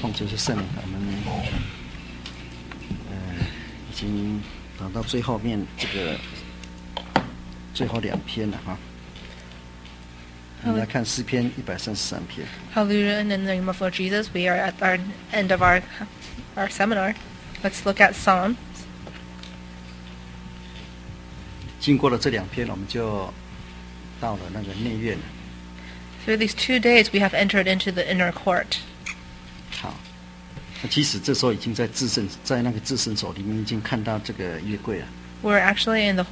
奉主是圣灵，我们已经讲到最后面这个最后2篇了哈。我们来看诗篇133篇。 Hallelujah, in the name of Lord Jesus, we are at our end of our seminar. Let's look at Psalms. 经过了这2篇，我们就到了那个内院。 Through these 2 days, we have entered into the inner court. 好，那其实这时候已经在那个至圣所里面已经看到这个约柜了。 We're actually in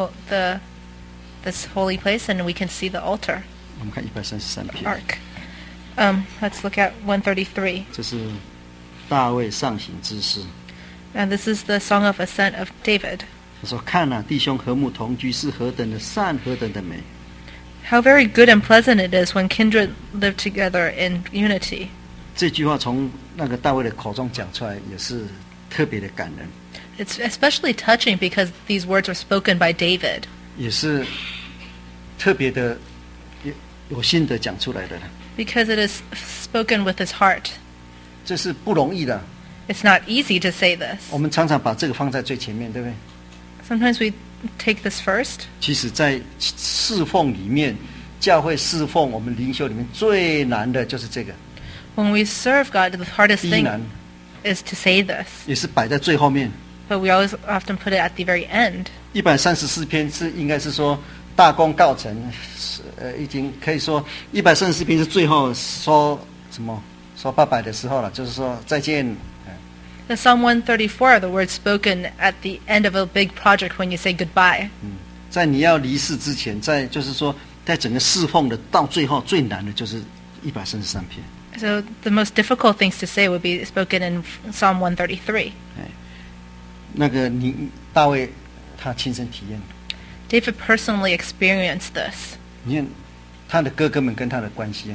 this holy place, and we can see the altar. 我们看133篇。 Ark. Let's look at 133. 这是大卫上行之诗。 And this is the Song of Ascent of David. 他说：“看啊，弟兄和睦同居是何等的善，何等的美。” How very good and pleasant it is when kindred live together in unity. 这句话从那个大卫的口中讲出来，也是特别的感人。 It's especially touching because these words were spoken by David. 也是特别的有心的讲出来的。 Because it is spoken with his heart. 这是不容易的。 It's not easy to say this. 我们常常把这个放在最前面，对不对？ Sometimes we take this first. 其实在侍奉里面，教会侍奉我们灵修里面最难的就是这个。 When we serve God, the hardest thing is to say this. 也是摆在最后面。 But we always often put it at the very end. 134篇应该是说大功告成，已经可以说134篇是最后说什么说拜拜的时候了，就是说再见。 The Psalm 134 are the words spoken at the end of a big project when you say goodbye. 在你要离世之前，就是说在整个侍奉的到最后最难的就是133篇。 So the most difficult things to say would be spoken in Psalm 133. 那个大卫他亲身体验。 David personally experienced this. 你看他的哥哥们跟他的关系啊。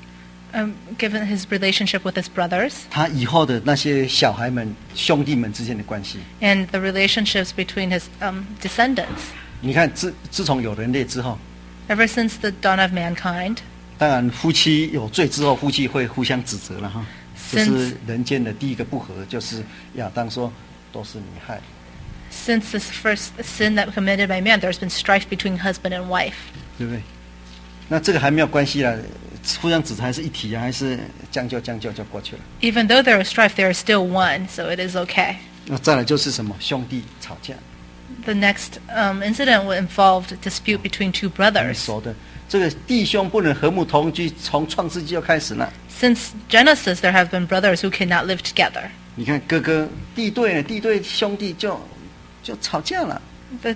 Given his relationship with his brothers. 他以后的那些小孩们、兄弟们之间的关系。 And the relationships between his descendants. 你看，自从有人类之后。 Ever since the dawn of mankind. 当然，夫妻有罪之后，夫妻会互相指责了哈。这是人间的第一个不和，就是亚当说都是你害。 Since this first sin that committed by man, there's been strife between husband and wife. 对不对？那这个还没有关系啦，互相指责还是一体啊，还是将就就过去了。 Even though there is strife, there is still one, so it is okay. 那再来就是什么兄弟吵架。 The next incident involved dispute between 2 brothers. 说的这个弟兄不能和睦同居，从创世纪就开始了。 Since Genesis, there have been brothers who cannot live together. 你看弟对兄弟就吵架了。 The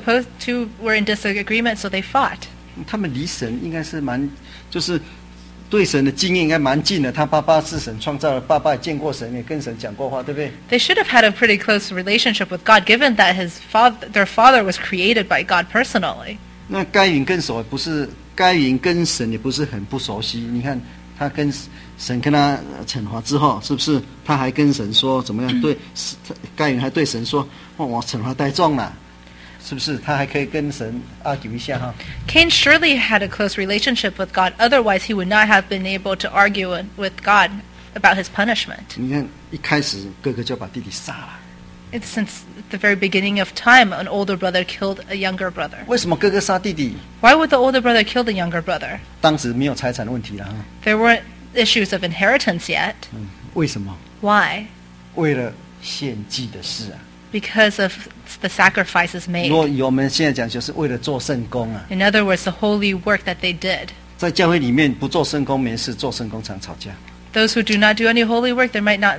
two were in disagreement, so they fought. 他们离神应该是就是对神的经验应该蛮近的。他爸爸是神创造的，爸爸也见过神，也跟神讲过话，对不对？ They should have had a pretty close relationship with God, given that their father was created by God personally. 那该隐跟神也不是很不熟悉。你看他跟神跟他惩罚之后，是不是他还跟神说怎么样？对，该隐还对神说：“我惩罚太重了。”是不是他还可以跟神argue一下哈 Cain surely had a close relationship with God, otherwise he would not have been able to argue with God about his punishment. 你看一开始哥哥就把弟弟杀了。 It's since the very beginning of time, an older brother killed a younger brother. 为什么哥哥杀弟弟？ Why would the older brother kill the younger brother? 当时没有财产的问题了哈。 There weren't issues of inheritance yet. 为什么？ Why? 为了献祭的事啊。 Because of the sacrifices made. 如果我们现在讲，就是为了做圣工啊。 In other words, the holy work that they did. 在教会里面不做圣工没事，做圣工常吵架。 Those who do not do any holy work,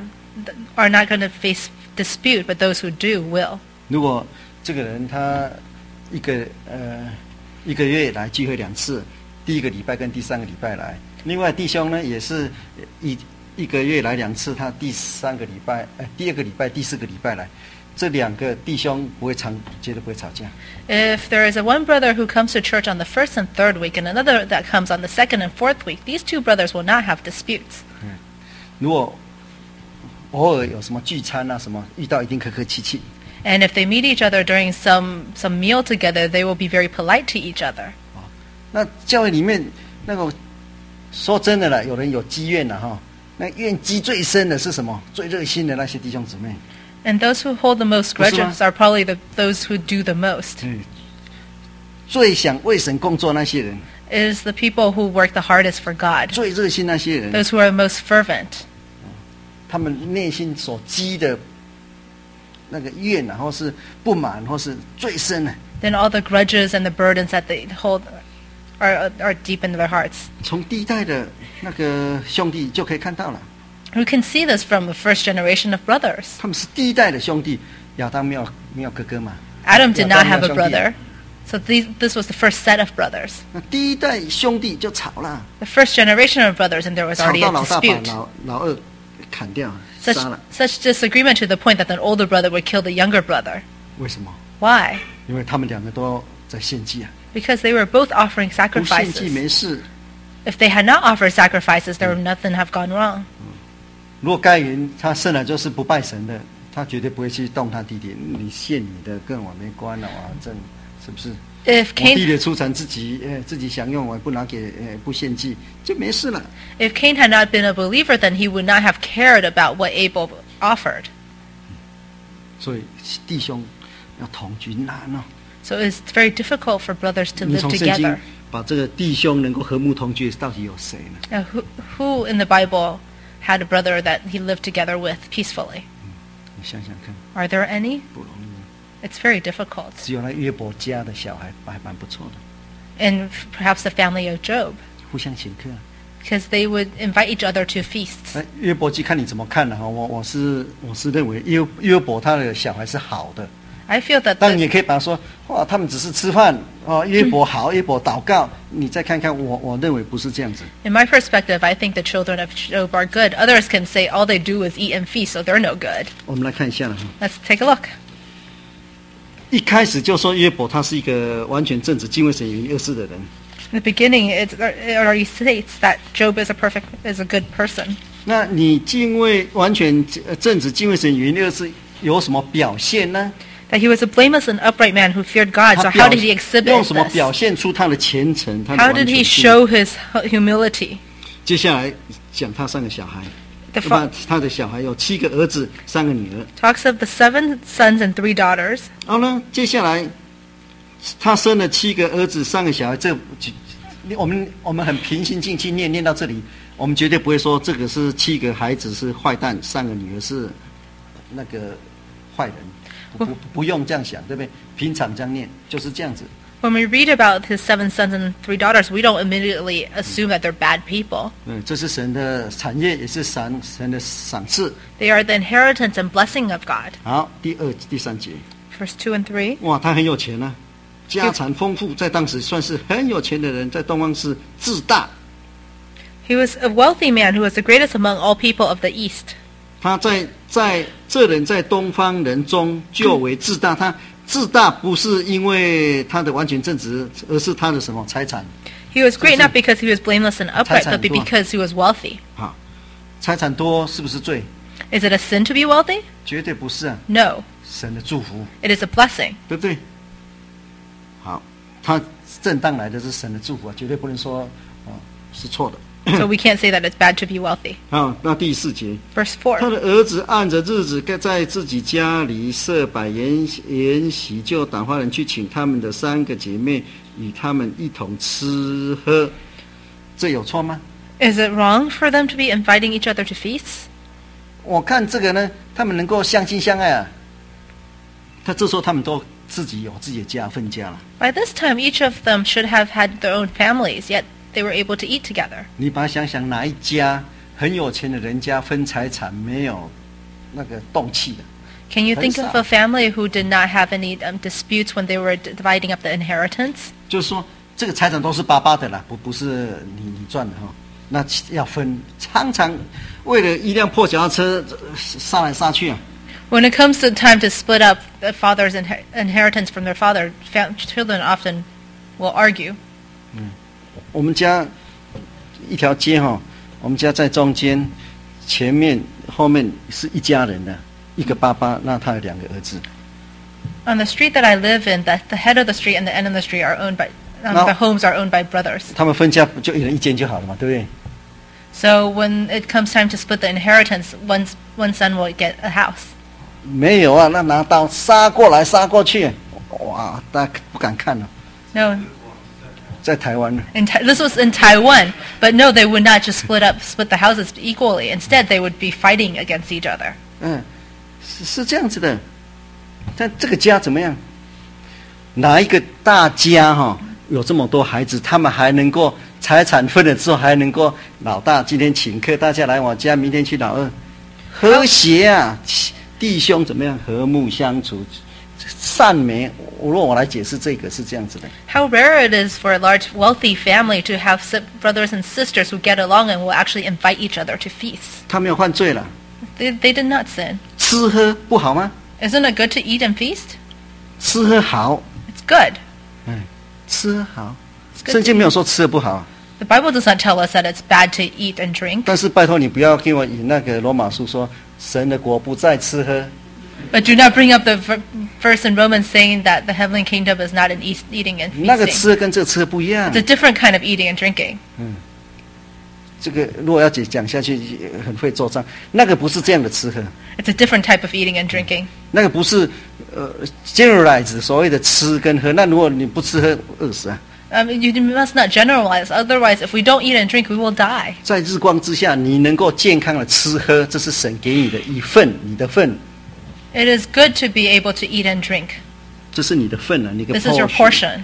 are not going to face dispute, but those who do will. 如果这个人他一个月来聚会2次，第1个礼拜跟第3个礼拜来，另外弟兄呢也是一个月来2次，他第2个礼拜、第2个礼拜、第4个礼拜来。这2个弟兄绝对不会吵架。 If there is one brother who comes to church on the 1st and 3rd week and another that comes on the 2nd and 4th week, these 2 brothers will not have disputes. 如果偶尔有什么聚餐啊什么，遇到一定客客气气。 And if they meet each other during some meal together, they will be very polite to each other. 那教会里面那个说真的啦，有人有积怨了哈， 那怨积最深的是什么？最热心的那些弟兄姊妹。 And those who hold the most 不是吗？ grudges are probably those who do the most. 最想为神工作那些人， It is the people who work the hardest for God, 最热心那些人， those who are most fervent. 他们内心所积的那个怨啊，或是不满，或是最深的。 Then all the grudges and the burdens that they hold are deep in their hearts. 从第一代的那个兄弟就可以看到了， We can see this from the first generation of brothers. 他们是第一代的兄弟。亚当没有哥哥嘛？ Adam did not 亚 have 当 a 没有兄弟 brother, so this was the first set of brothers. 那第一代兄弟就吵了， The first generation of brothers, and there was 吵 already 到 a 老大把 dispute. 老二砍掉 Such 杀了。 disagreement to the point that the older brother would kill the younger brother. 为什么？ Why? 因为他们两个都在献祭啊， Because they were both offering 不献祭 sacrifices. 没事。 If they had not offered sacrifices, there would nothing have gone wrong. 如果该隐他生来就是不拜神的，他绝对不会去动他弟弟。你献你的，跟我没关了，我正是不是？ If 我弟 Cain 弟出产自己享用，我不拿给不献祭，就没事了。 if Cain had not been a believer, then he would not have cared about what Abel offered. 所以弟兄要同居难哦。 So it's very difficult for brothers to 你 live 从圣经 together. 把这个弟兄能够和睦同居，到底有谁呢？ Now, who in the Bible had a brother that he lived together with peacefully? 你想想看， Are there any? 不容易。 It's very difficult. 只有那约伯家的小孩还蛮不错的， And perhaps the family of Job, 互相请客。 because they would invite each other to feasts. 约伯记看你怎么看了哈？我是认为约伯他的小孩是好的。 I feel that 当然 the, 也可以把他说，哇，他们只是吃饭哦，约伯好，约伯祷告，你再看看我认为不是这样子。 in my perspective, I think the children of Job are good. Others can say all they do is eat and feast, so they're no good. 我们来看一下了哈， Let's take a look. 一开始就说约伯他是一个完全正直、敬畏神、远离恶事的人。 In the beginning, it already states that Job is a good person. 那你敬畏完全正直、敬畏神、远离恶事有什么表现呢？ That he was a blameless and upright man who feared God. 他 So how did he exhibit 用什么 this? 表现出他的虔诚？他的 How 完 did 全 he 信 show his humility? 接下来讲他3个小孩， The 他的小孩有7个儿子，3个女儿。 talks of the 7 sons and 3 daughters. 然后呢，接下来他生了7个儿子，3个小孩。我们很平心静气念到这里，我们绝对不会说这个是7个孩子是坏蛋，3个女儿是那个坏人，不用这样想，对不对？平常这样念就是这样子。 When we read about his 7 sons and 3 daughters, we don't immediately assume that they're bad people. 这是神的产业，也是神的赏赐。 They are the inheritance and blessing of God. 好，第3节， Verse 2 and 3. 哇，他很有钱啊，家产丰富，在当时算是很有钱的人，在东方是自大。 He was a wealthy man who was the greatest among all people of the East. 他在这人在东方人中就为自大，他自大不是因为他的完全正直，而是他的什么财产？ He was great not because he was blameless and upright, but 财产多。 because he was wealthy. 好，财产多是不是罪？ Is it a sin to be wealthy? 绝对不是啊， No. 神的祝福， It is a blessing. 对不对？好，他正当来的是神的祝福啊，绝对不能说是错的。 So we can't say that it's bad to be wealthy. 好，那第4节。 Verse 他 4. 的儿子按着日子在自己家里设摆筵席，就打发人去请他们的3个姐妹，与他们一同吃喝。这有错吗？ Is it wrong for them to be inviting each other to feasts? 我看这个呢，他们能够相亲相爱啊。这时候他们都自己有自己的家分家了。 By this time, each of them should have had their own families, yet they were able to eat together. 你把它想想，哪一家很有钱的人家分财产没有那个动气的？ Can you think of 很少。 a family who did not have any disputes when they were dividing up the inheritance? 就是说，这个财产都是爸爸的啦，不是你赚的哈。那要分，常常为了一辆破脚踏车杀来杀去啊。 When it comes to time to split up the father's inheritance from their father, children often will argue. 我们家一条街哈，我们家在中间，前面后面是一家人的，一个爸爸，那他有2个儿子。 On the street that I live in, the head of the street and the end of the street are owned by, No. the homes are owned by brothers. 他们分家就一人一间就好了嘛，对不对？ So when it comes time to split the inheritance, one son will get a house. 没有啊，那拿刀杀过来杀过去，哇，大家不敢看了。 No, 在台湾呢， this was in Taiwan, but no, they would not just split the houses equally. Instead, they would be fighting against each other. 是这样子的。但这个家怎么样？哪一个大家有这么多孩子，他们还能够财产分了之后还能够老大今天请客，大家来我家，明天去老二，和谐啊，弟兄怎么样和睦相处，善美。如果我来解释这个是这样子的。 How rare it is for a large, wealthy family to have brothers and sisters who get along and will actually invite each other to feasts. 他没有犯罪了， They did not sin. 吃喝不好吗？ Isn't it good to eat and feast? 吃喝好， It's good. 吃喝好。 It's good 圣 to 经没有 eat. 说吃喝不好， The Bible does not tell us that it's bad to eat and drink. 但是拜托你不要给我引那个罗马书说神的国不在吃喝。 But do not bring up the verse in Romans saying that the heavenly kingdom is not in eating and 那个 feasting. 吃喝跟这个吃喝不一样 It's。a different kind of eating and drinking. 这个如果要讲下去很会做账，那个不是这样的吃喝， It's a different type of eating and drinking. 那个不是generalize 所谓的吃跟喝。那如果你不吃喝，饿死啊！ You must not generalize. Otherwise, if we don't eat and drink, we will die. 在日光之下，你能够健康的吃喝，这是神给你的一份，你的份， It is good to be able to eat and drink. 这是你的份啊，你的 This is your portion.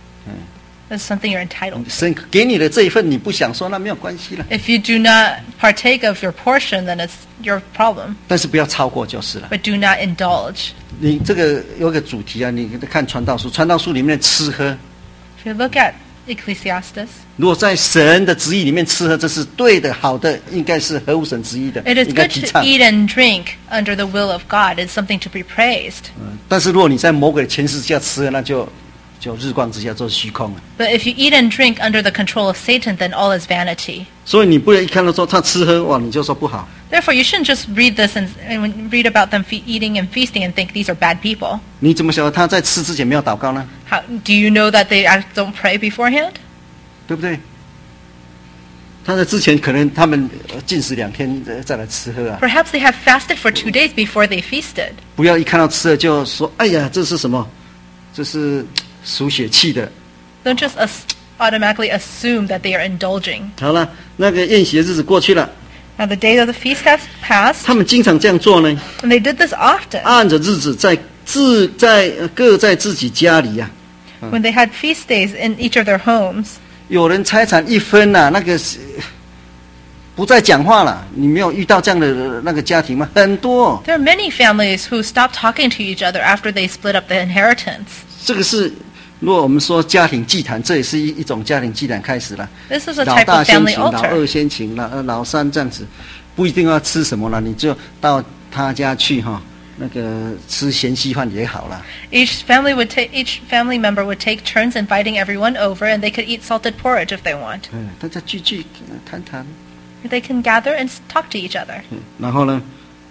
This is something you're entitled to. 神给你的这一份，你不享受，那没有关系了。 If you do not partake of your portion, then it's your problem. 但是不要超过就是了。 But do not indulge. 你这个有个主题啊，你看传道书，传道书里面的吃喝， If you look at Ecclesiastes, 如果在神的旨意里面吃喝，这是对的、好的，应该是合乎神旨意的， it is 应该 good 提 to 倡。 eat and drink under the will of God. It's something to be praised. 但是如果你在魔鬼的权势下吃喝，那就日光之下就是虚空了。 But if you eat and drink under the control of Satan, then all is vanity. 所以你不能一看到说他吃喝，哇，你就说不好。 Therefore, you shouldn't just read this and read about them eating and feasting and think these are bad people. 你怎么晓得他在吃之前没有祷告呢？ How do you know that they don't pray beforehand? 对不对？他在之前可能他们禁食2天再来吃喝啊， Perhaps they have fasted for 2 days before they feasted. 不要一看到吃喝就说，哎呀，这是什么？这是属血气的。 Don't just automatically assume that they are indulging. 好了，那个宴席的日子过去了， Now the days of the feast have passed, 他们经常这样做呢， and they did this often. 按着日子各在自己家里呀、 When they had feast days in each of their homes, 有人财产一分呐、那个是不再讲话了。你没有遇到这样的那个家庭吗？很多。 there are many families who stop talking to each other after they split up the inheritance. 这个是，如果我们说家庭祭坛，这也是一种家庭祭坛开始了。 This is a 老 type 大 of 先 family 请，老 altar. 二先请，老三这样子，不一定要吃什么了，你就到他家去哈，那个吃咸稀饭也好了。 Each family member would take turns inviting everyone over, and they could eat salted porridge if they want. 大家聚谈谈。 They can gather and talk to each other. 然后呢，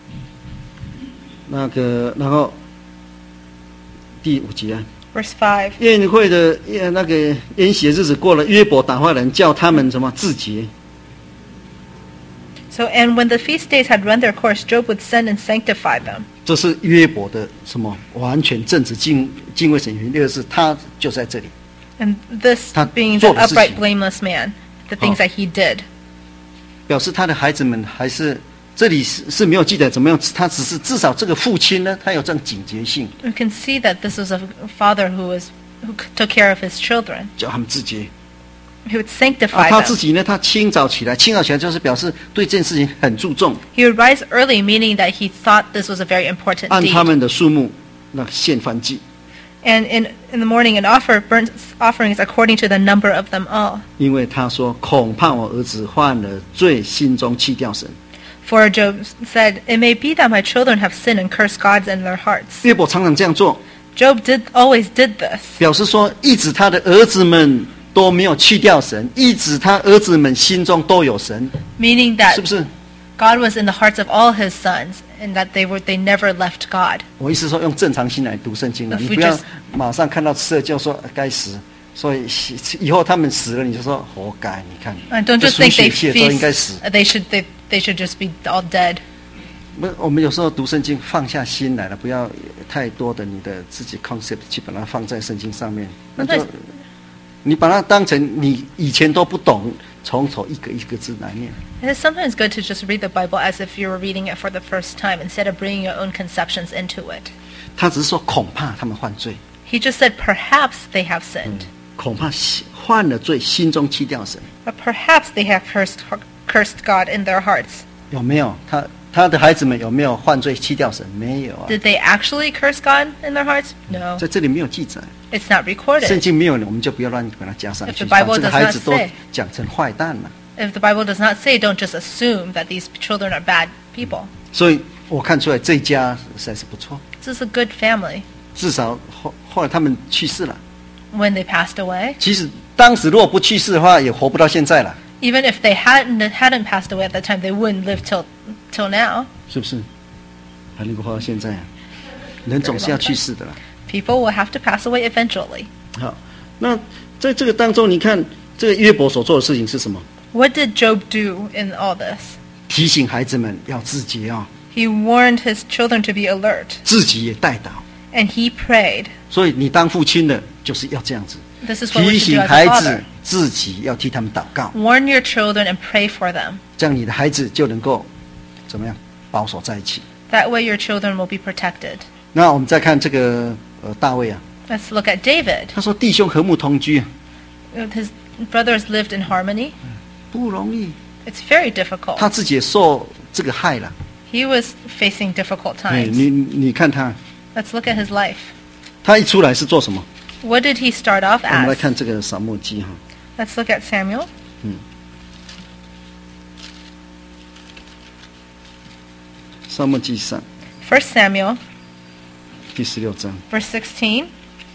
然后第5节啊。 Verse 5. 宴会的那个宴席日子过了，约伯打发人叫他们什么自洁。 So, and when the feast days had run their course, Job would send and sanctify them. 这是约伯的什么完全正直敬畏神。第二是他就在这里， And this 他 being the 做的事情。 upright, blameless man, the things that he did. 表示他的孩子们还是这里是没有记载怎么样，他只是至少这个父亲呢，他有这样警觉性， We can see that this was a father who took care of his children. 叫他们自洁。 He would sanctify 他自 them. 己呢，他清早起来就是表示对这件事情很注重， He would rise early, meaning that he thought this was a very important 按他 deed. 们的数目那献燔祭。 And in the morning and offer burnt offerings according to the number of them all. 因为他说恐怕我儿子犯了罪，心中弃掉神。 For Job said, "It may be that my children have sinned and cursed God in their hearts." 约伯常常这样做， Job always did this, 表示说一直他的儿子们都没有弃掉神，一直他儿子们心中都有神， meaning that 是不是？ God was in the hearts of all his sons, and that they never left God. 我意思说用正常心来读圣经了， If 你 we 不要 just- 马上看到吃了就说该死， 所以以后他们死了，你就说活该。你看， don't 这 just 属 think 血 they 气的都应该死。 they should just be all dead. 我们有时候读圣经放下心来了，不要太多的你的自己 concept 去把它放在圣经上面，那就你把它当成你以前都不懂，从头一个一个字来念。 It is sometimes good to just read the Bible as if you were reading it for the first time instead of bringing your own conceptions into it. 他只是说恐怕他们犯罪， He just said perhaps they have sinned. 恐怕犯了罪，心中弃掉神。 But perhaps they have cursed God in their hearts. 有没有？他的孩子们有没有犯罪弃掉神？没有啊， Did they actually curse God in their hearts? No. 在这里没有记载。 It's not 圣 recorded. 经没有，我们就不要乱把它加上 If 去， the Bible 把这个 does 孩 not 子都 say. 讲成坏蛋了。 If the Bible does not say, don't just assume that these children are bad people. 所以我看出来这一家实在是不错， This is a good family. 至少后来他们去世了。 When they passed away, 其实当时如果不去世的话，也活不到现在了， even if they hadn't passed away at that time, they wouldn't live till now. 是不是？还能够活到现在啊？人总是要去世的啦。 People will have to pass away eventually. 好，那在这个当中，你看这个约伯所做的事情是什么？ What did Job do in all this? 提醒孩子们要自洁啊、 He warned his children to be alert, 自己也带祷。 and he prayed. 所以你当父亲的，就是要这样子， This is what we 提 should do 醒 as 孩 a 子 father. 自己要替他们祷告， Warn your children and pray for them. 这样你的孩子就能够怎么样保守在一起。 That way your children will be protected. 那我们再看这个大卫啊， Let's look at David. 他说弟兄和睦同居啊， His brothers lived in harmony. 不容易， It's very difficult. 他自己也受这个害了。 He was facing difficult 哎， times. 你看他， Let's look at his life. 他一出来是做什么？ What did he start off 我们来 as? 看这个撒母耳记哈， Let's look at Samuel. 撒母耳记上 First Samuel, 第16章。 verse 16.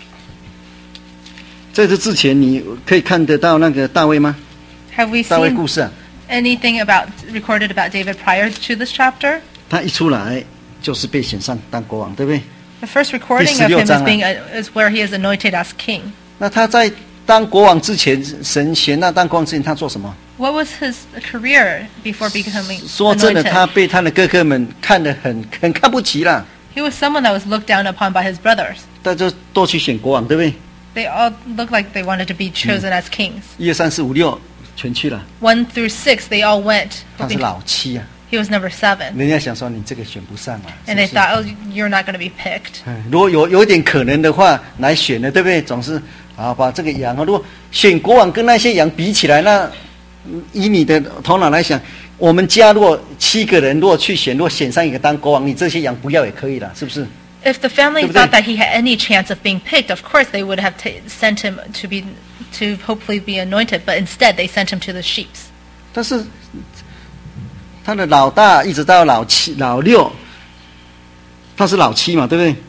在这之前，你可以看得到那个大卫吗？ Have we 大卫 seen 故事啊， anything recorded about David prior to this chapter? 他一出来就是被选上当国王，对不对？ The first recording of 16 him 章啊。 is where he is anointed as king. 那他在当国王之前，神选他当国王之前，他做什么？ What was his career before becoming 说真的，他 anointed? 被他的哥哥们看得很看不起啦， He was someone that was looked down upon by his brothers. 大家都去选国王，对不对？ They all looked like they wanted to be chosen as kings. 1、2、3、4、5、6全去了， 1 through 6, they all went. 他是老七啊， He was number 7. 人家想说你这个选不上啊，是 And 不 they 是？ thought, oh, you're not going to be picked. 如果有一点可能的话，来选的，对不对？总是啊，把这个羊啊，如果选国王跟那些羊比起来，那以你的头脑来想，我们家如果7个人，如果去选，如果选上一个当国王，你这些羊不要也可以了，是不是？ If the family 对不对？ thought that he had any chance of being picked, of course they would have sent him to hopefully be anointed. But instead, they sent him to the sheep. 但是他的老大一直到老6，他是老7嘛，对不对？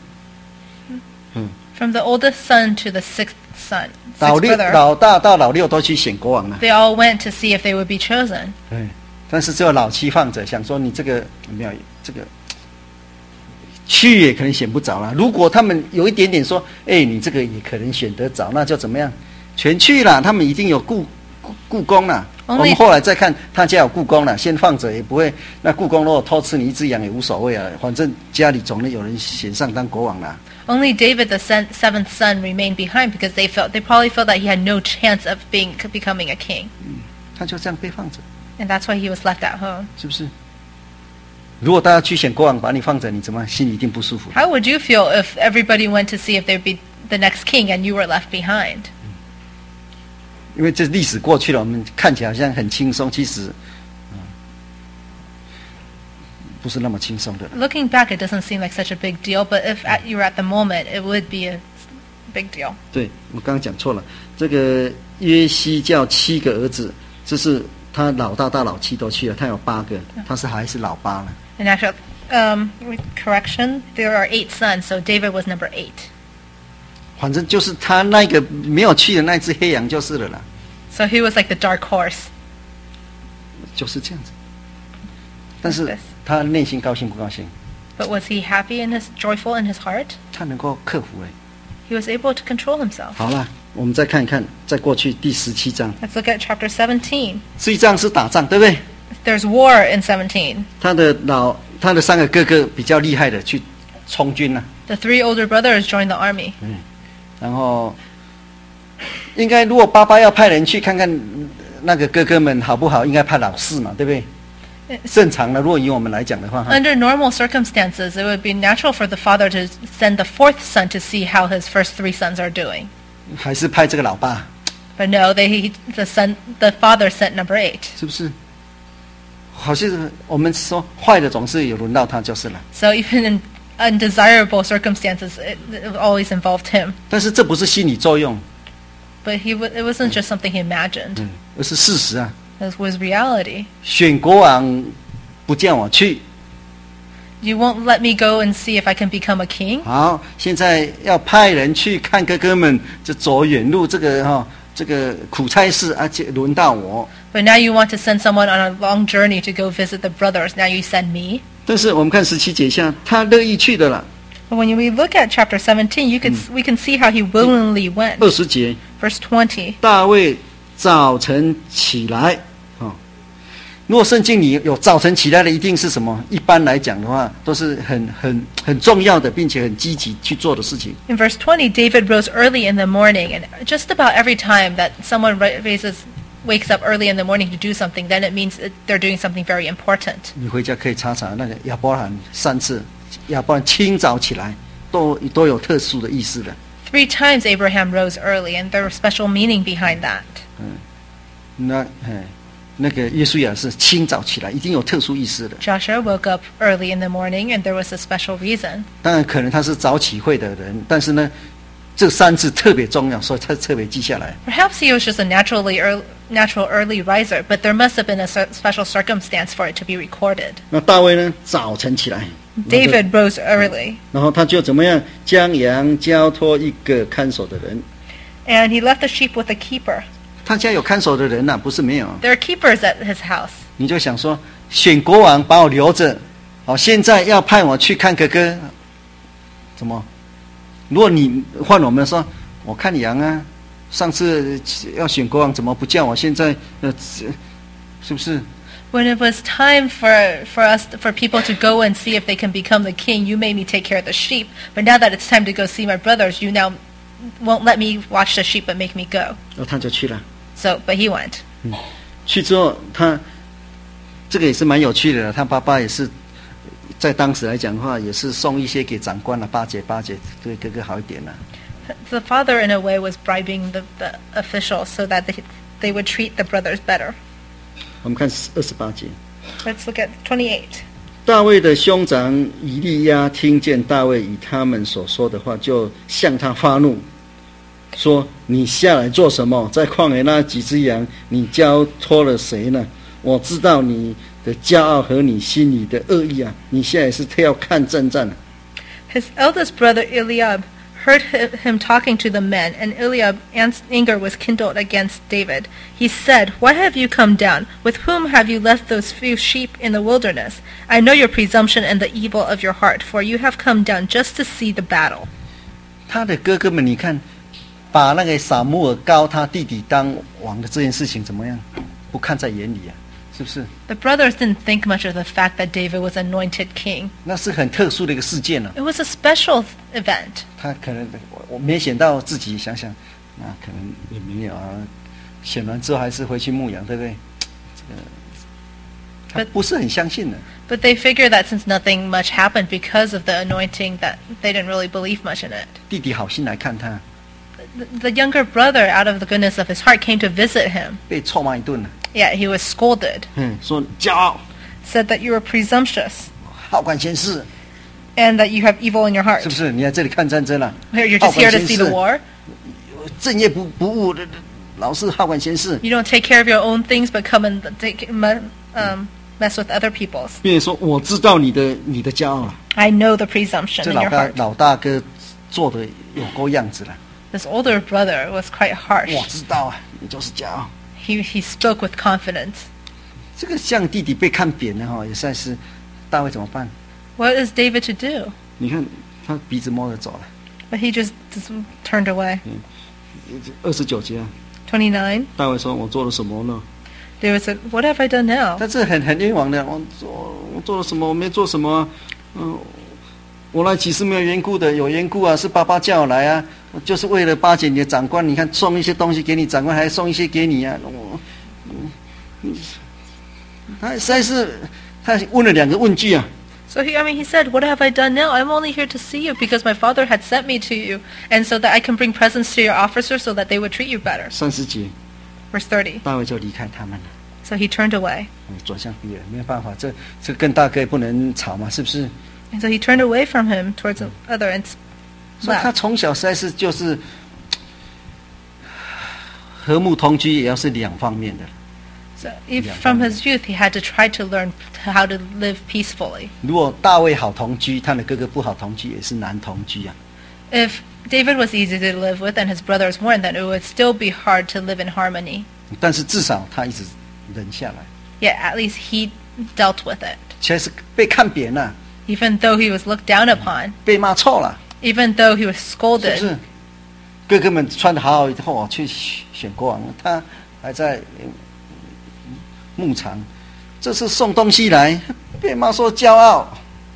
From the oldest son to the sixth son, 老大到老6都去选国王了， they all went to see if they would be chosen. 对。但是只有老7放着，想说你这个没有这个去也可能选不着了。如果他们有一点点说，哎，你这个也可能选得着，那就怎么样？全去了，他们一定有故宫了。我们后来再看他家有故宫了，先放着也不会。那故宫如果偷吃你一只羊也无所谓啊，反正家里总能有人选上当国王了。 Only David, the seventh son, remained behind because they probably felt that he had no chance of becoming a king, 他就这样被放着， and that's why he was left at home. 是不是？如果大家去选国王，把你放着，你怎么心里一定不舒服？ How would you feel if everybody went to see if they'd be the next king and you were left behind? 因为这历史过去了，我们看起来好像很轻松，其实，不是那么轻松的。 Looking back, it doesn't seem like such a big deal, but if you were at the moment, it would be a big deal. 对，我刚刚讲错了。这个约西叫7个儿子，这是他老大到老7都去了，他有8个，他还是老8了。 In actual correction, there are 8 sons, so David was number 8. 反正就是他那个没有去的那只黑羊就是了啦， So he was like the dark horse. 就是这样子。但是 Like this. 他内心高兴不高兴？ But was he happy and joyful in his heart? 他能够克服哎。 He was able to control himself. 好了， 我们再看一看，在过去第17章 Let's look at chapter 17. ，17章是打仗，对不对？ There's war in 17. 他的3个哥哥比较厉害的去充军了、 The 3 older brothers joined the army. 然后应该如果爸爸要派人去看看那个哥哥们好不好，应该派老四嘛，对不对？正常的，如果以我们来讲的话， Under normal circumstances, it would be natural for the father to send the 4th son to see how his first 3 sons are doing. 还是派这个老爸， But no, the father sent number 8. 是不是？好像是我们说坏的总是有轮到他就是了， So even in undesirable circumstances, it always involved him. 但是这不是心理作用， But it wasn't just something he imagined. 而是事实啊。 It was reality. 选国王不叫我去， You won't let me go and see if I can become a king? 好，现在要派人去看哥哥们，就走远路，这个苦差事，而且轮到我。 But now you want to send someone on a long journey to go visit the brothers. Now you send me? 但是我们看17节下，他乐意去的了。 But when we look at chapter 17, we can see how he willingly went. 20节， Verse 20. 大卫早晨起来，如果圣经里有早晨起来的，一定是什么？一般来讲的话，都是很重要的，并且很积极去做的事情。 In verse 20, David rose early in the morning, and just about every time that someone wakes up early in the morning to do something, then it means that they're doing something very important. 你回家可以查查那个亚伯兰3次，亚伯兰清早起来，都有特殊的意思的。 3 times Abraham rose early, and there was special meaning behind that. 那个约书亚是清早起来，一定有特殊意思的。 Joshua woke up early in the morning, and there was a special reason. 当然，可能他是早起会的人，但是呢，这3次特别重要，所以他特别记下来。 Perhaps he was just a natural early riser, but there must have been a special circumstance for it to be recorded. 那大卫呢，早晨起来 David rose early, 然后他就怎么样，将羊交托一个看守的人。 and he left the sheep with a keeper. 他家有看守的人呐、不是没有。 There are keepers at his house. 你就想说，选国王把我留着，好，现在要派我去看哥哥，怎么？如果你换我们说，我看羊啊，上次要选国王怎么不叫我？现在是不是？ When it was time for people to go and see if they can become the king, you made me take care of the sheep. But now that it's time to go see my brothers, you now won't let me watch the sheep but make me go. 他就去了。 But he went. 去之后，这个也是蛮有趣的。他爸爸也是在当时来讲的话，也是送一些给长官了，巴结，对哥哥好一点了。 The father, in a way, was bribing the officials so that they would treat the brothers better. 我们看28节。 Let's look at 28. 大卫的兄长以利亚听见大卫与他们所说的话，就向他发怒，说：“你下来做什么？在旷野那几只羊，你交托了谁呢？我知道你的骄傲和你心里的恶意啊！你现在是要看征战了。” His eldest brother Eliab heard him talking to the men, and Eliab's anger was kindled against David. He said, "Why have you come down? With whom have you left those few sheep in the wilderness? I know your presumption and the evil of your heart, for you have come down just to see the battle." 他的哥哥们，你看，把那个撒母耳膏他弟弟当王的这件事情怎么样？不看在眼里啊，是不是？ The brothers didn't think much of the fact that David was anointed king. 那是很特殊的一个事件了、 It was a special event. 他可能我没想到自己想想，那可能也没有啊。选完之后还是回去牧羊，对不对？他不是很相信的。 But they figured that since nothing much happened because of the anointing, that they didn't really believe much in it. 弟弟好心来看他， The younger brother, out of the goodness of his heart, came to visit him. 被臭骂一顿了。 Yet he was scolded, 说骄傲， said that you are presumptuous, 好管闲事， and that you have evil in your heart. 是不是？你在这里看战争了、 You're just here to see the war. 正业不务的，老是好管闲事。 You don't take care of your own things, but come and mess with other people's. 并且说我知道你的骄傲了。 I know the presumption 这 in your heart. 老大哥做的有够样子了。 This older brother was quite harsh. 我知道啊，你就是骄傲。 He spoke with confidence. 这个像弟弟被看扁了哈，也算是大卫怎么办？ What is David to do? 你看他鼻子摸着走了。 But he just turned away. 29节啊， 29, 大卫说：“我做了什么呢？” David said, "What have I done now?" 但是很冤枉的，我做了什么？我没做什么。我来岂是没有缘故的？有缘故啊，是爸爸叫我来啊，就是为了巴结你的长官。你看送一些东西给你，长官还送一些给你啊。他实在是，他问了2个问句啊。 So he said, "What have I done now? I'm only here to see you because my father had sent me to you, and so that I can bring presents to your officers so that they would treat you better." 30节， Verse 30. 大卫就离开他们了， So he turned away. 转向别人，没有办法，这跟大哥不能吵嘛，是不是？ And so he turned away from him towards the other and 所以他 left. 从小实在是就是和睦同居，也要是2方面的。 So if from his youth he had to try to learn how to live peacefully. 如果大卫好同居，他的哥哥不好同居，也是难同居啊。 If David was easy to live with and his brothers weren't, then it would still be hard to live in harmony. 但是至少他一直忍下来， Yet at least he dealt with it. 其实被看扁了， Even though he was looked down upon, 被骂臭了， even though he was 是 scolded, 不是？哥哥们穿得好好以后去选国王，他还在牧场，这是送东西来，被骂说骄傲。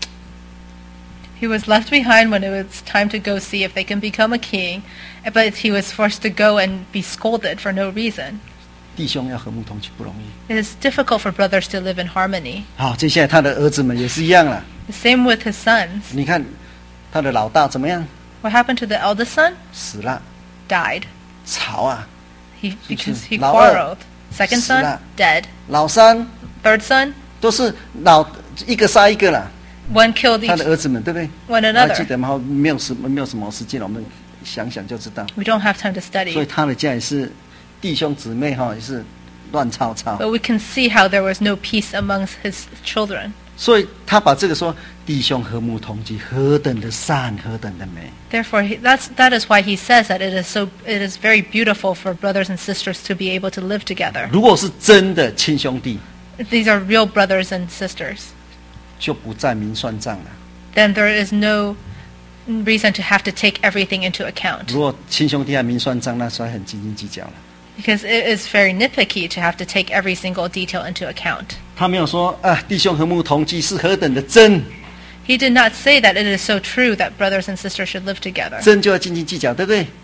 he was left behind when it was time to go see if they can become a king, but he was forced to go and be scolded for no reason. 弟兄要和睦同居不容易。 It is difficult for brothers to live in harmony. 好，接下来他的儿子们也是一样了。 The same with his sons. 你看他的老大怎么样？ What happened to the eldest son? 死了， Died. 吵啊。 Because he 老二 quarreled. Second 死了。 son, dead. 老三 Third son, 都是一个杀一个了。 one killed 他 each 的儿子们对不对？ one 还记 another. 得吗？没有什么时间了，我们想想就知道。 We don't have time to 所以 study. 他的家也是弟兄姊妹也是乱吵吵。 But we can see how there was no peace amongst his children. 所以他把这个说弟兄和睦同居，何等的善，何等的美。 Therefore, that is why he says that it is very beautiful for brothers and sisters to be able to live together. 如果是真的亲兄弟， These are real brothers and sisters. 就不再明算账了。 Then there is no reason to have to take everything into account. 如果亲兄弟还明算账，那才很斤斤计较了。 Because it is very nitpicky to have to take every single detail into account. 他没有说啊，弟兄和睦同居是何等的真， He did not say that it is so true that brothers and sisters should live together. 真就要斤斤计较，对不对？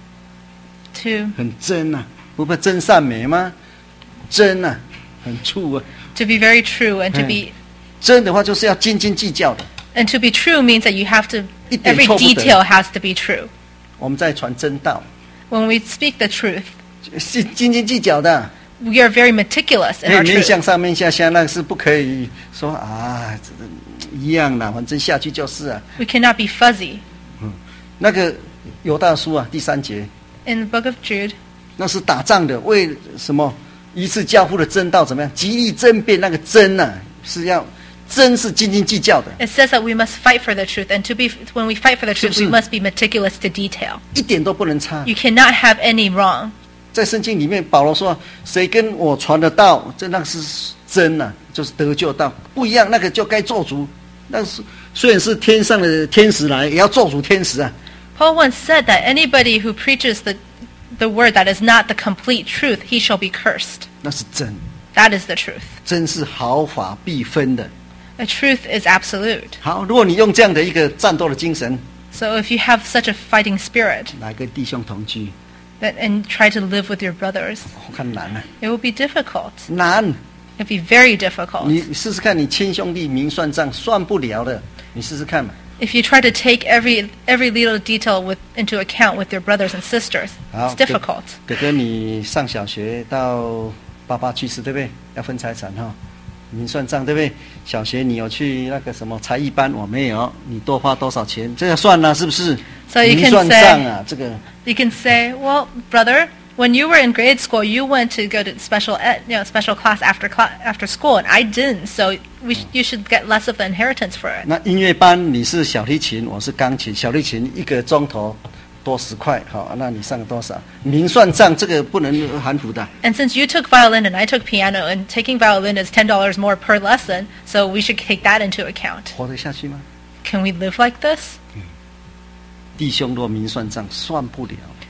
To 很真啊，不真善美吗？真啊，很处啊。 be very true and to be 真的话就是要斤斤计较的。 and to be true means that you have to 一点 every 错不得。 detail has to be true. 我们在传真道， When we speak the truth, 是斤斤计较的。 we are very meticulous in our 面 truth. 向上面下那个是不可以说啊，一样啦，反正下去就是啊。 We cannot be fuzzy. 那个犹大书啊，第3节， In the book of Jude, 那是打仗的，为什么一次交付的真道怎么样？极力争辩，那个争啊，是要真是斤斤计较的， it says that we must fight for the truth, and when we fight for the truth, we 是不是？ must be meticulous to detail. 一点都不能差。 You cannot have any wrong. 在圣经里面，保罗说：“谁跟我传的道，那个是真啊，就是得救道，不一样，那个就该做主。那是虽然是天上的天使来，也要做主天使啊。” Paul once said that anybody who preaches the word that is not the complete truth, he shall be cursed. 那是真， That is the truth. 真是毫发必分的。 The truth is absolute. 好，如果你用这样的一个战斗的精神 So if you have such a fighting spirit 来跟弟兄同居， and try to live with your brothers, 我看难啊， it will be difficult. 难。 It will be very difficult. 你试试看，你亲兄弟明算账算不了的，你试试看嘛。 If you try to take every little detail into account with your brothers and sisters, 好 it's difficult. 哥哥，你上小学到爸爸去世，对不对？要分财产哈，明算账，对不对？小学你有去那个什么才艺班，我没有，你多花多少钱，这要算了，是不是？ So you 明 can 算 say- 账啊，这个 You can say, well, brother, when you were in grade school, you went to go to special class after school, and I didn't. So you should get less of the inheritance for it. 那音乐班你是小提琴，我是钢琴，小提琴1个钟头多10块，好，那你上多少？明算账这个不能含糊的。 And since you took violin and I took piano, and taking violin is $10 more per lesson, so we should take that into account. 活得下去吗？ Can we live like this? 弟兄若明算账，算不了。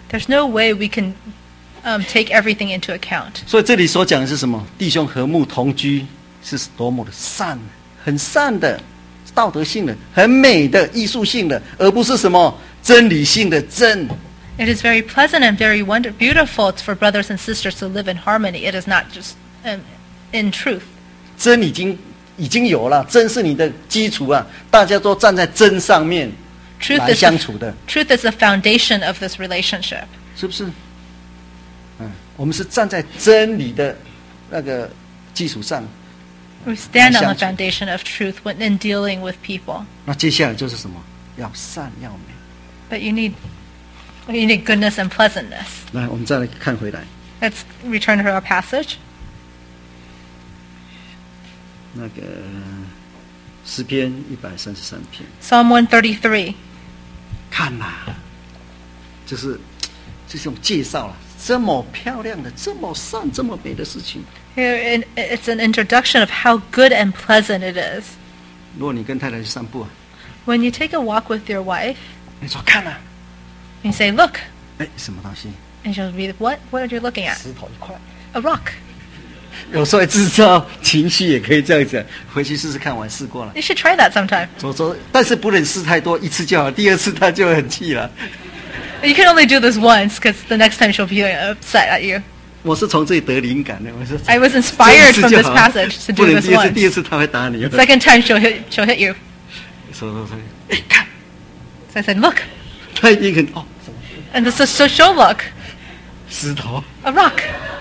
There's no way we can take everything into account. 所以这里所讲的是什么？弟兄和睦同居是多么的善，很善的、道德性的、很美的、艺术性的，而不是什么真理性的真。 It is very pleasant and very beautiful for brothers and sisters to live in harmony. It is not just in truth. 真已经有了，真是你的基础啊！大家都站在真上面来相处的。 Truth is the foundation of this relationship. 是不是？我们是站在真理的那个基础上。 We stand on the foundation of truth when in dealing with people. 那接下来就是什么？要善要美。 But you need goodness and pleasantness. 来，我们再来看回来。 Let's return to our passage. 那个诗篇133篇。 Psalm 133. 看呐，就是这种介绍了，这么漂亮的、这么善、这么美的事情。 Here, it's an introduction of how good and pleasant it is. 如果你跟太太去散步啊， When you take a walk with your wife, 你说看呐， and you say, "Look," 哎，什么东西？ and she'll be, "What? What are you looking at?" 石头一块。 A rock. 有时候制造情绪也可以这样子，回去试试看，我试过了。 You should try that sometime. 走，但是不能试太多，一次就好，第二次他就很气了。 You can only do this once, because the next time she'll be upset at you. 我是从这里得灵感的，我说 I was inspired from this passage to 不 do 能 this 第二 once. 次他会打你。 Second time she'll hit you. 说，哎，看， So I said, "Look," 他一定很哦，什么 and this is so show look, 石头， a rock.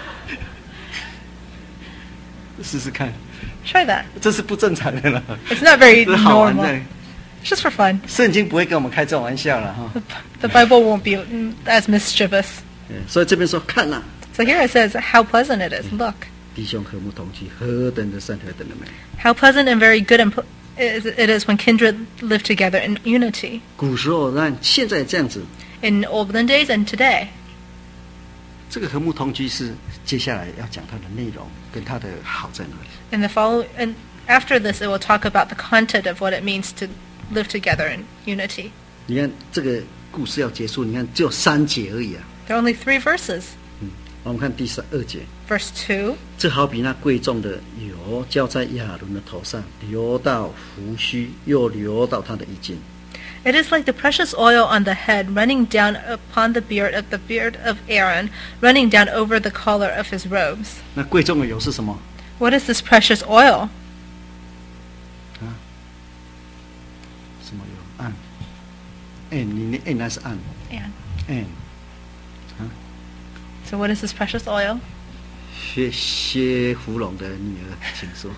试试看， Try that. 这是不正常的了， It's not very 这是好玩 normal. 的。 It's just for fun. 圣经不会跟我们开这种玩笑了哈。 The Bible won't be as mischievous. 所以这边说看呐， So here it says how pleasant it is. Look, 弟兄和睦同居，何等的善，何等的美。 how pleasant and very good it is when kindred live together in unity. 古时候让现在这样子， In olden days and today, 这个和睦同居是接下来要讲它的内容跟它的好在哪里。 in the and after this, it will talk about the content of what it means to live together in unity. 你看这个故事要结束，你看只有3节而已啊。 There are only 3 verses. 我们看第2节， Verse 2. 这好比那贵重的油浇在亚伦的头上，流到胡须，又流到他的衣襟。 It is like the precious oil on the head running down upon the beard of Aaron, running down over the collar of his robes. 那贵重的油是什么？ What is this precious oil? 什么油？暗。你那是暗。 And so what is this precious oil? 薛福龙的女儿，请说。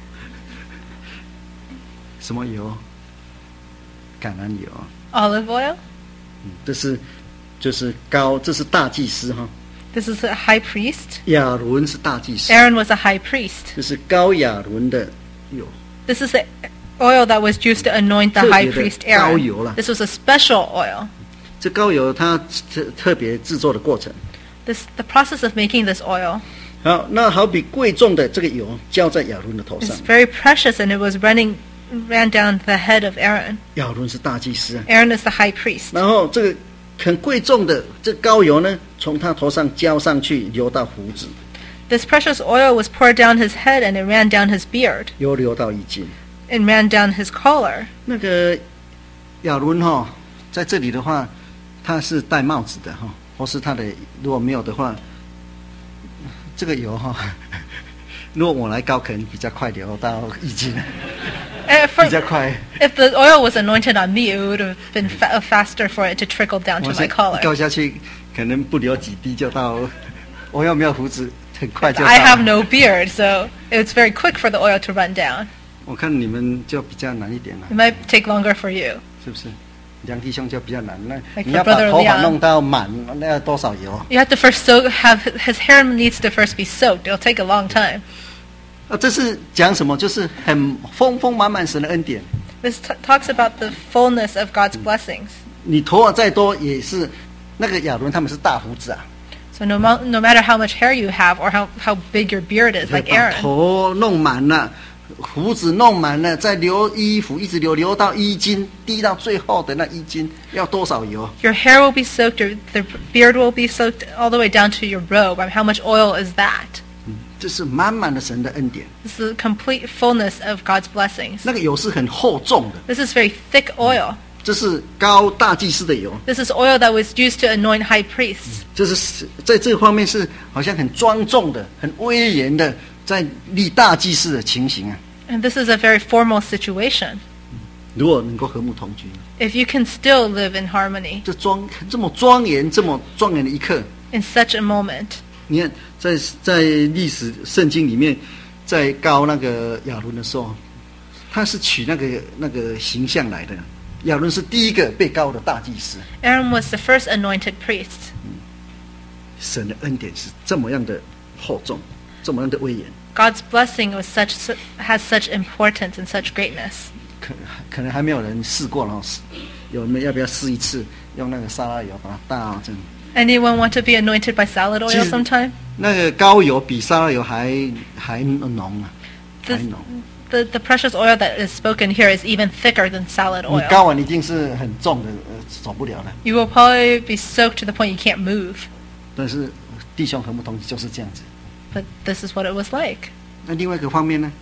什么油？橄榄油。 Olive oil? 这是就是这是大祭司哈。 This is a high priest. 亚伦是大祭司。 Aaron was a high priest. 这是高亚伦的油。 This is the oil that was used to anoint the high priest Aaron. This was a special oil. 这高油它特别制作的过程。 The process of making this oil 好，那好比贵重的这个油浇在亚伦的头上。 is very precious, and it ran down the head of Aaron. 亚伦是大祭司啊。 Aaron is the high priest. 然后这个很贵重的这高油呢，从他头上浇上去，流到胡子， This precious oil was poured down his head, and it ran down his beard, 又流到衣襟。 and ran down his collar. 那个亚伦哈，在这里的话，他是戴帽子的哈，或是他的如果没有的话，这个油哈，如果我来高，可能比较快流到衣襟，比较快。 If the oil was anointed on me, it would have been faster for it to trickle down to 我 my collar. 高下去，可能不流几滴就到。我又没有胡子，很快就到。 I have no beard, so it's very quick for the oil to run down. 我看你们就比较难一点了， It might take longer for you. 是不是？梁弟兄就比较难，那 Like 你要 for 把 Brother 头发 Leon 弄到满，那要多少油？ You have to first his hair needs to first be soaked. It'll take a long time. 这是讲什么？就是很丰丰满满神的恩典。 This talks about the fullness of God's blessings. 你头发再多，也是那个亚伦他们是大胡子啊， So no matter how much hair you have or how big your beard is, like 把 Aaron, 头弄满了， 胡子弄满了，再流衣服，一直流到衣襟，滴到最后的那衣襟，要多少油？ Your hair will be soaked, the beard will be soaked all the way down to your robe. I mean, how much oil is that? 这是满满的神的恩典。 This is the complete fullness of God's blessings. 那个油是很厚重的， This is very thick oil. 这是高大祭司的油， This is oil that was used to anoint high priests. 这是在这方面是好像很庄重的、很威严的，在立大祭司的情形啊。 And this is a very formal situation. 如果能够和睦同居， If you can still live in harmony 这么庄严、这么庄严的一刻， in such a moment. 你看在历史圣经里面，在膏那个亚伦的时候，他是取那个形象来的。亚伦是第一个被膏的大祭司。 Aaron was the first anointed priest. 神的恩典是这么样的厚重，这么样的威严。 God's blessing has such importance and such greatness. 可能还没有人试过了，有没有要不要试一次？用那个沙拉油把它倒这样。 Anyone want to be anointed by salad oil 其实 sometime? 那个膏油比沙拉油还浓啊，还 This- 浓。 The precious oil that is spoken here is even thicker than salad 你 oil. 膏完一定是很重的，走不了的。 You will probably be soaked to the point you can't move. 但是弟兄和睦同居就是这样子。 But this is what it was like. 那另外一个方面呢？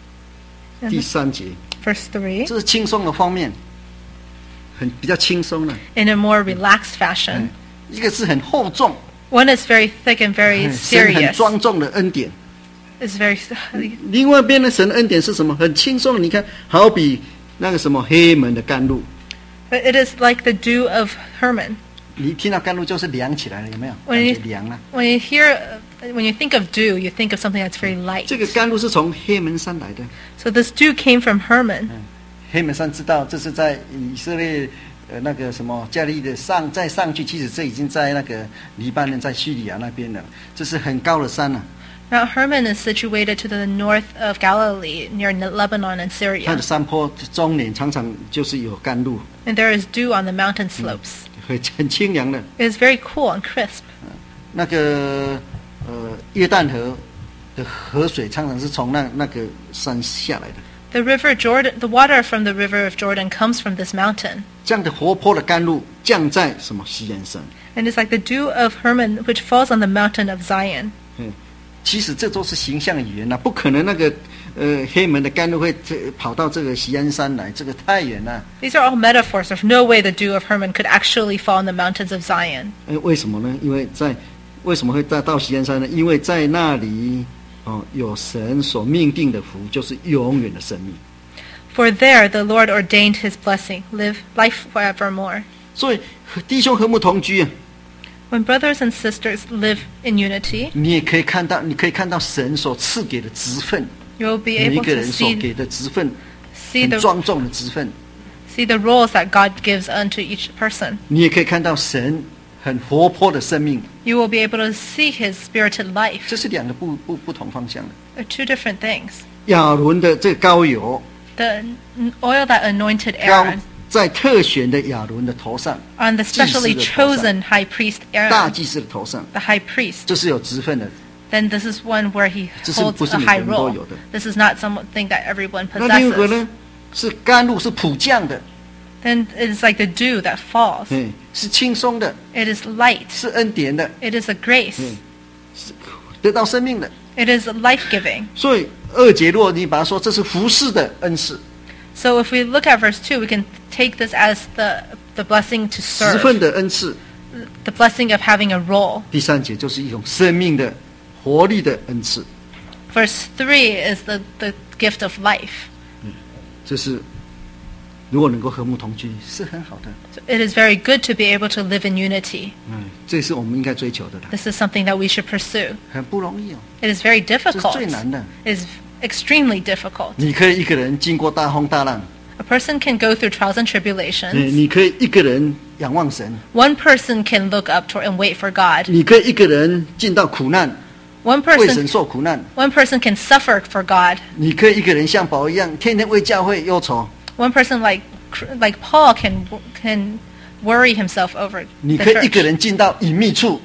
And 第3节， verse 3, 这是轻松的方面，比较轻松的。 in a more relaxed fashion. 一个是很厚重， One is very thick and very 神很 serious. 庄重的恩典。 It's very 另外一边的神恩典是什么？很轻松的。你看，好比那个什么黑门的甘露， But it is like the dew of Hermon. 你听到甘露就是凉起来了，有没有？ When 感 you 觉凉了。 when you hear when you think of dew, you think of something that's very light. 这个甘露是从黑门山来的。 So this dew came from Hermon. 黑门山知道，这是在以色列那个什么加利的再上去，其实这已经在那个黎巴嫩，在叙利亚那边了。这是很高的山了、 Mount Hermon is situated to the north of Galilee, near Lebanon and 它 Syria. 的山坡中年常常就是有甘露， And there is dew on the mountain slopes. 很清凉的。 It is very cool and crisp. 那个约旦河的河水常常是从那个山下来的。 The river Jordan, the water from the river of Jordan comes from this mountain. 这样的活泼的甘露降在什么锡安山？ And it's like the dew of Hermon, which falls on the mountain of Zion. 其实这都是形象语言呐、不可能那个黑门的甘露会跑到这个锡安山来，这个太远了。 These are all metaphors. There's no way the dew of Hermon could actually fall on the mountains of Zion. 为什么呢？因为为什么会到锡安山呢？因为在那里有神所命定的福，就是永远的生命。 For there the Lord ordained his blessing, life forevermore. 所以弟兄和睦同居啊， When brothers and sisters live in unity, 你可以看到神所赐给的职分， you will be 每一 able 个 to 人所给的职分， see 很 the 庄重的职分。 roles that God gives unto each person. 你也可以看到神很活泼的生命， You will be able to see his spirited life. 这是两个不同方向的。 They're two different things. 亚伦的这个膏油， The oil that anointed 膏 Aaron 在特选的亚伦的头上， on the specially 祭司的头上。 chosen high priest 大 Aaron, 祭司的头上， the high priest. 这是有职分的。 Then this is one where he 这是 holds 不是 a 每个 high 人都 role. 有的。 This is not something that everyone 那另一个 possesses. 呢，是甘露，是普降的， Then it is like the dew that falls. 是轻松的， It is light. 是恩典的， It is a grace. 得到生命的。 It is life-giving. 所以2节如果你把它说这是服侍的恩赐， So if we look at verse 2, we can take this as the blessing to 职 serve, 分的恩赐。 the blessing of having a role. 第3节就是一种生命的活力的恩赐， Verse 3 is the gift of life. 这是如果能够和睦同居是很好的。 So it is very good to be able to live in unity. 这是我们应该追求的啦， This is something that we should pursue. 很不容易哦， It is very 这是 difficult. 最难的。 It is extremely difficult. 你可以一个人经过大风大浪， A person can go through trials and tribulations. 你可以一个人仰望神， One person can look up toward and wait for God. 你可以一个人进到苦难， One 为神 person 受苦难， can suffer for God. 你可以一个人像保罗一样，天天为教会忧愁， One person like Paul can worry himself over 你 the 可以一个 church. 人进到隐秘处，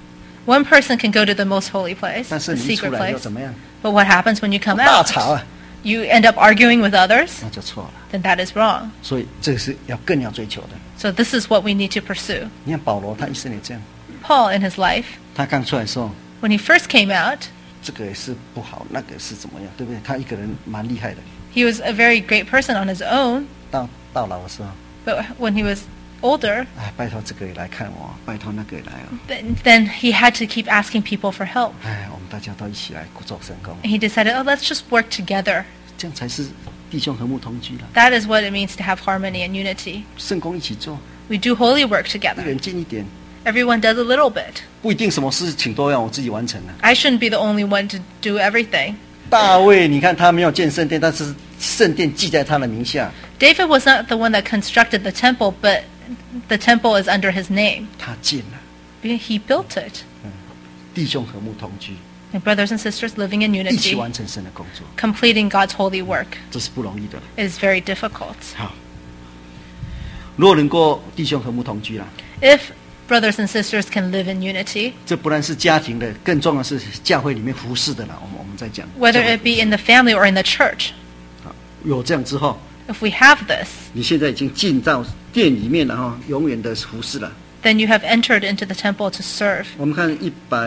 One person can go to the most holy place, 但是 the 你一出 secret 来又 place. 怎么样？ But what happens when you come 大 out? 吵啊！ you end up arguing with others, 那就错了。 then that is wrong. 所以这个是更要追求的。 So this is what we need to pursue. 你看保罗他一生也这样， Paul, in his life, 他刚出来的时候， when he first came out, 这个也是不好，那个是怎么样，对不对？他一个人蛮厉害的。 he was a very great person on his own, 到老的时候， but when he was older, 哎，拜托这个也来看我，拜托那个也来哦。 then he had to keep asking people for help. 哎，我们大家都一起来做神工， And he decided, oh, let's just work together. 这样才是弟兄和睦同居了。 That is what it means to have harmony and unity. 圣工一起做， We do holy work 一 together. 人尽一点， Everyone does a little bit. 不一定什么事情都要我自己完成的。 I shouldn't be the only one to do everything. 大卫，你看他没有建圣殿，但是圣殿记在他的名下， David was not the one that constructed the temple, but the temple is under his name. 他建了。 He built it. 弟兄和睦同居， And brothers and sisters living in 一起 unity, 完成神的工作， completing God's holy work 这是不容易的。 is very difficult. 好，如果能够弟兄和睦同居啦， If brothers and sisters can live in unity, 这不但是家庭的，更重要的是教会里面服侍的啦。我们在讲， whether 教会 it be in the family or in the church, 好有这样之后， if we have this, 你现在已经进到店里面了哈，永远的服侍了。 then you have entered into the temple to serve. 我们看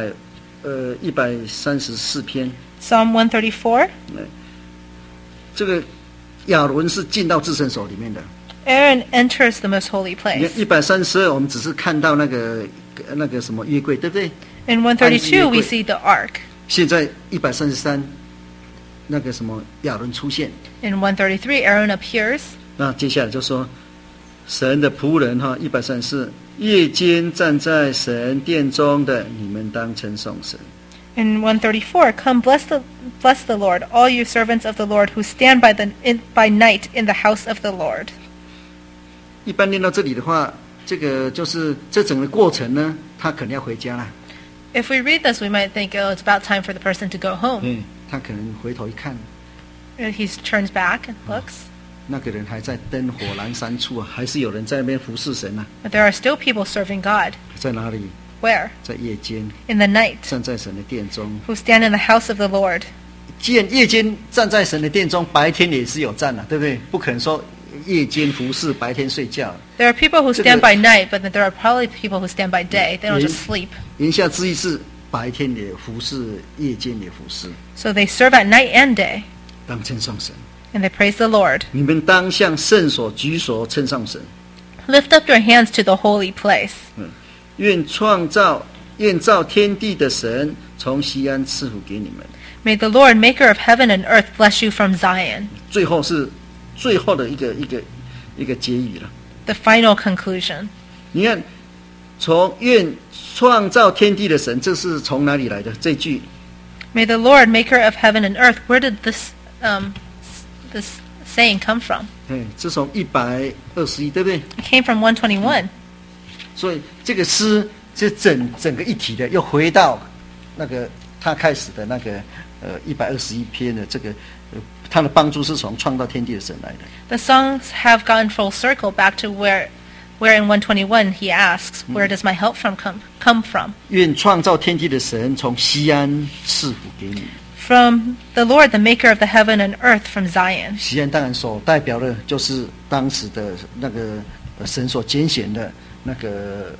134篇， Psalm 134, 这个亚伦是进到至圣所里面的。 Aaron enters the most holy 你 place. 看132，我们只是看到那个什么约柜，对不对？ In 132, we see the ark. 现在133，那个什么亚伦出现， In 133, Aaron appears. 那接下来就说神的仆人哈，134，夜间站在神殿中的，你们当称颂神。 In 134, come bless the Lord, all you servants of the Lord who stand by night in the house of the Lord. 一般念到这里的话，这个就是这整个过程呢，他可能要回家了。 If we read this, we might think, oh, it's about time for the person to go home. 嗯，他可能回头一看， He turns back and looks, 那个人还在灯火阑珊处啊，还是有人在那边服侍神啊。 but there are still people serving God. 在哪里？ Where? 在夜间， In the night, 站在神的殿中。 who stand in the house of the Lord. 既然夜间站在神的殿中，白天也是有站啊，对不对？不可能说夜间服侍，白天睡觉。 There are people who 这个- stand by night, but then there are probably people who stand by day. They don't just sleep. 言下之意是白天也服侍，夜间也服侍， So they serve at night and day, 当称颂神。 and they praise the Lord. 你们当向圣所举手称颂神。 Lift up your hands to the holy place. 愿造天地的神从西安赐福给你们。 May the Lord, maker of heaven and earth, bless you from Zion. 最后是最后的一个结语了。 The final conclusion. 你看，从愿创造天地的神，这是从哪里来的？这句 May the Lord, maker of heaven and earth. Where did this saying come from? 这从121，对不对？ It came from 121. 所以这个诗是整个一体的，又回到那个他开始的那个121篇的这个他的帮助是从创造天地的神来的。 The songs have gone full circle back to where in 121 he asks, where does my help come from? 愿创造天地的神从西安赐福给你。 From the Lord, the maker of the heaven and earth, from Zion. 西安当然所代表的就是当时的那个神所拣选的那个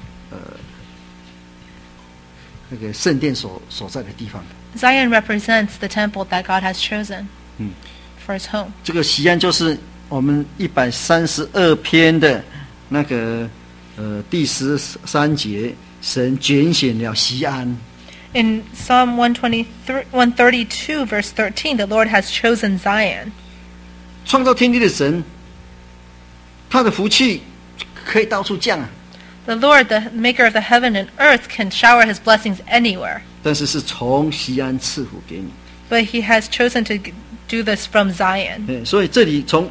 圣殿所在的地方。 Zion represents the temple that God has chosen for his home. 这个西安就是我们132篇的那个第13节，神拣选了西安。 In Psalm 132, verse 13, the Lord has chosen Zion. 创造天地的神，他的福气可以到处降啊， The Lord, the maker of the heaven and earth, can shower his blessings anywhere. 但是是从西安赐福给你。 But he has chosen to do this from Zion. 所以这里从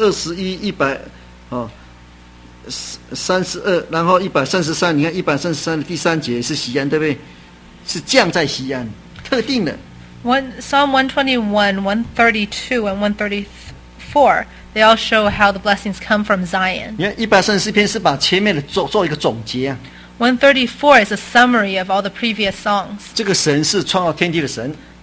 121、132，然后133，你看133的第3节是西安，对不对？是降在西安，特定的。 Psalm 121, 132, and 134, they all show how the blessings come from Zion. 你看134篇是把前面的做一个总结啊。 134 is a summary of all the previous songs. 这个神是创造天地的神，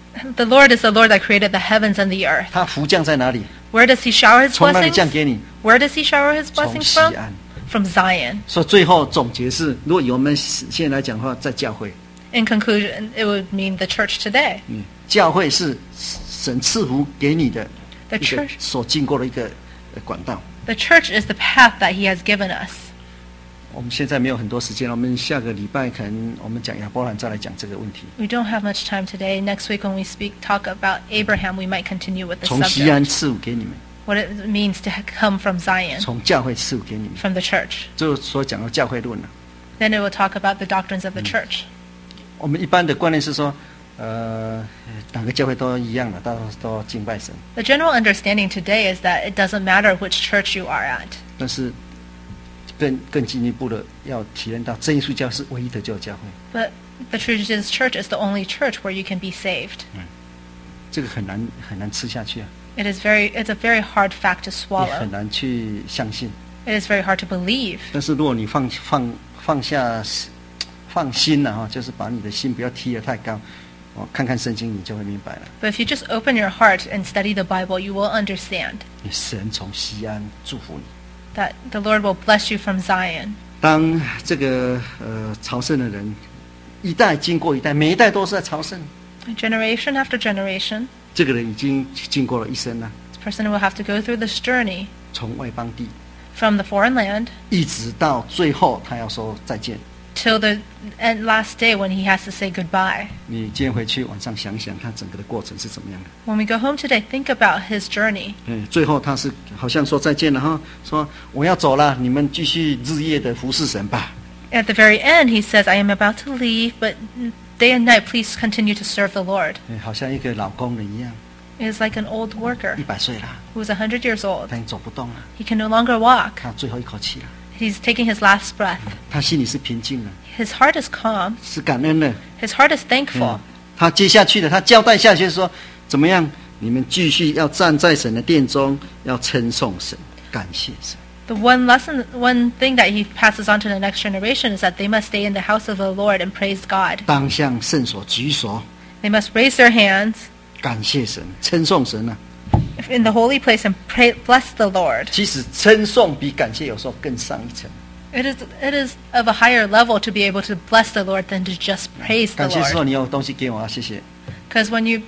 The Lord is the Lord that created the heavens and the earth. 他福降在哪里？ Where does He shower His 从哪里降 blessings? 给你？ Where does He shower His 从 blessings 西 from? 安。 From Zion. 所以最后总结是，如果以我们现在来讲的话，在教会， In conclusion, it would mean the church today. 教会是神赐福给你的 The 一个 church, 所经过的一个管道。 the church is the path that He has given us. 我们现在没有很多时间，我们下个礼拜可能我们讲亚伯兰再来讲这个问题。 We don't have much time today. Next week when we talk about Abraham, we might continue with the 从西安 subject. 赐福给你们， What it means to come from Zion, 从教会赐福给你们， from the church. 就所讲的教会论了。 Then it will talk about the doctrines of the church. 我们一般的观念是说，哪个教会都一样的，都敬拜神。 The general understanding today is that it doesn't matter which church you are at. 但是更进一步的要体验到真耶稣教是唯一的救教会， But the True Jesus Church is the only church where you can be saved. 这个很难吃下去啊， It's a very hard fact to 也 swallow. 很难去相信。 It is very hard to believe. 但是如果你放下放心了哈，就是把你的心不要提得太高，看看圣经你就会明白了。 But if you just open your heart and study the Bible, you will understand 你神从西安祝福你。 that the Lord will bless you from Zion. 当这个朝圣的人一代经过一代，每一代都是在朝圣， Generation after generation, 这个人已经经过了一生了， this person will have to go through this journey 从外邦地 from the foreign land 一直到最后他要说再见。 till the last day when he has to say goodbye. 你今天回去晚上想想，他整个的过程是怎么样的？ When we go home today, think about his journey. 最后他是好像说再见了哈，说我要走了，你们继续日夜的服侍神吧。 At the very end, he says, I am about to leave, but day and night, please continue to serve the Lord. 好像一个老工人一样， It is like an old worker 100岁了， who is 100 years old. 他已经走不动了， He can no longer walk. 他最后一口气了， He's taking his last breath. 他心里是平静的， His heart is calm. 是感恩的。 His heart is thankful. 他接下去的，他交代下去说，怎么样？你们继续要站在神的殿中，要称颂神，感谢神。 The one thing that he passes on to the next generation is that they must stay in the house of the Lord and praise God. 当向圣所举手， They must raise their hands 感谢神，称颂神啊！ in the holy place and bless the Lord. 其实称颂比感谢有时候更上一层。 It is of a higher level to be able to bless the Lord than to just praise the 感谢是说 Lord. 你有东西给我啊，谢谢。 Because when you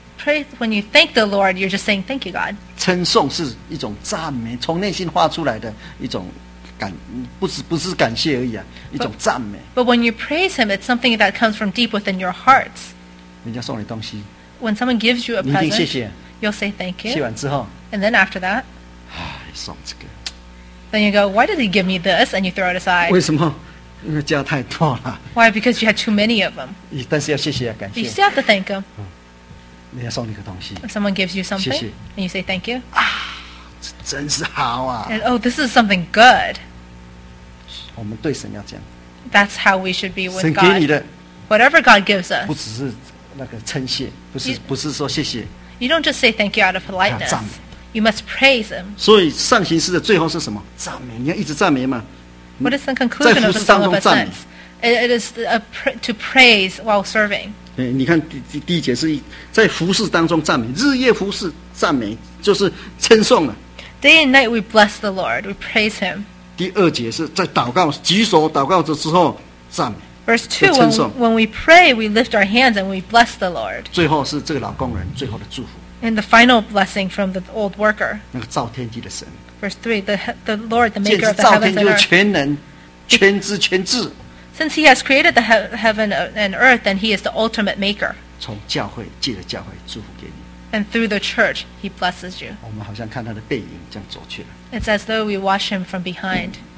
thank the Lord, you're just saying thank you, God. 称颂是一种赞美，从内心发出来的一种不是感谢而已啊，一种赞美。 But when you praise Him, it's something that comes from deep within your hearts. 人家送你东西， When someone gives you a 你一定谢 present, 谢。 you'll say thank 谢 you. 完之后， And then after that, 送这个， then you go, why did He give me this? And you throw it aside. 为什么？因为加太多了。 Why? Because you had too many of them. 但是要谢谢啊，感 You 谢。 still have to thank Him. 人家送你个东西， If someone gives you something, 谢谢。 and you say thank you. 真是好啊！ And oh, this is something good. 我们对神要这样， That's how we should be 神 with 给你 God. 的 Whatever God gives 不 us, 只是那个称谢，不是 You- 不是说谢谢。 you don't just say thank you out of politeness. 赞美。 You must praise Him. 所以上行诗的最后是什么？赞美，你要一直赞美嘛。 What is the conclusion of the 在服侍当 Song 中 of 赞美。 Ascents? It is to praise while serving. 你看第一节是在服侍当中赞美，日夜服侍赞美就是称颂了。 Day and night we bless the Lord. We praise Him. 第二节是在祷告举手祷告之后赞美， Verse 2, 称颂。 when we pray, we lift our hands and we bless the Lord. 最后是这个老工人最后的祝福， And the final blessing from the old worker. 那个造天地的神， Verse 3, the Lord, the 简 maker 直 of the 造 heavens 天 and 就是 earth. 全能、全知、全智。 Since He has created the heaven and earth, then He is the ultimate maker. 从教会借着教会祝福给你， And through the church, He blesses you. 我们好像看他的背影这样走去了。 It's as though we watch Him from behind.